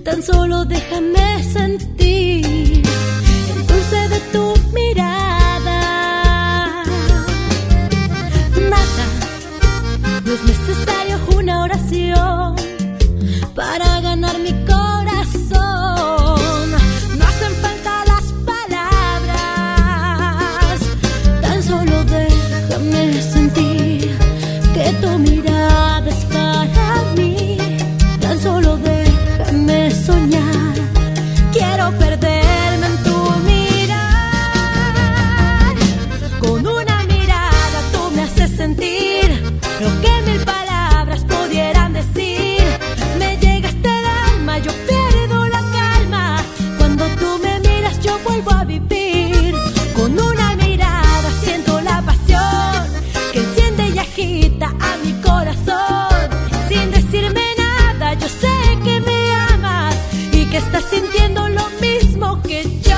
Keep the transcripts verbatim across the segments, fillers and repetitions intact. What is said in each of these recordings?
Tan solo déjame sentir el dulce de tu mirada. Nada, no es necesario una oración para ganar mi corazón. No hacen falta las palabras, tan solo déjame sentir que tu mirada es para mí. Tan solo déjame soñar, quiero perderme en tu mirar. Con una mirada tú me haces sentir lo que mil palabras pudieran decir. Me llega hasta el alma, yo pierdo la calma. Cuando tú me miras yo vuelvo a vivir. Con una mirada siento la pasión que enciende y agita a mi corazón. Sin decirme nada yo sé que me amas y que estás sintiendo lo mismo que yo.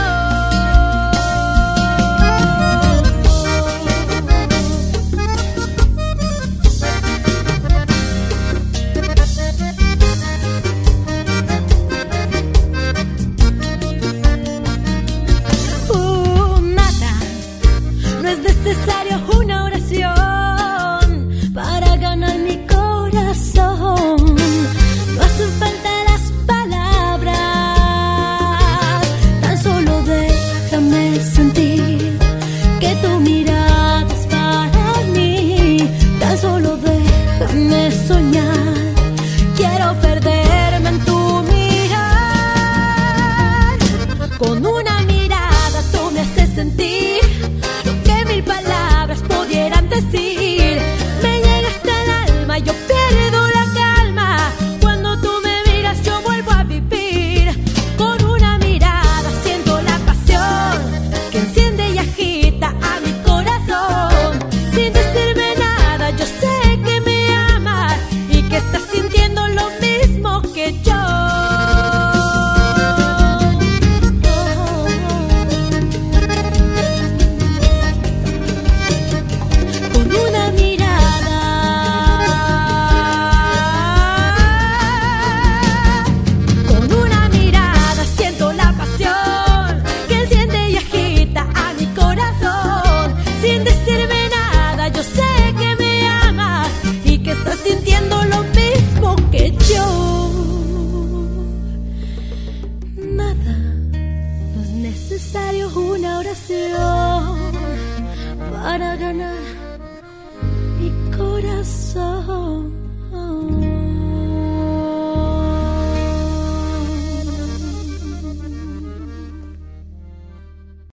Necesario una oración para ganar mi corazón. No hacen falta las palabras, tan solo déjame sentir que tu mirada es para mí. Tan solo déjame soñar, quiero perderme en tu mirar. Con una mirada tú me haces sentir mil palabras pudieran decir. Me llega hasta el alma, yo pierdo la calma. Cuando tú me miras yo vuelvo a vivir. Con una mirada siento la pasión que enciende y agita a mi corazón. Sin decirme nada yo sé que me amas y que estás sintiendo lo mismo que yo. Sintiendo lo mismo que yo. Nada, no es necesario una oración para ganar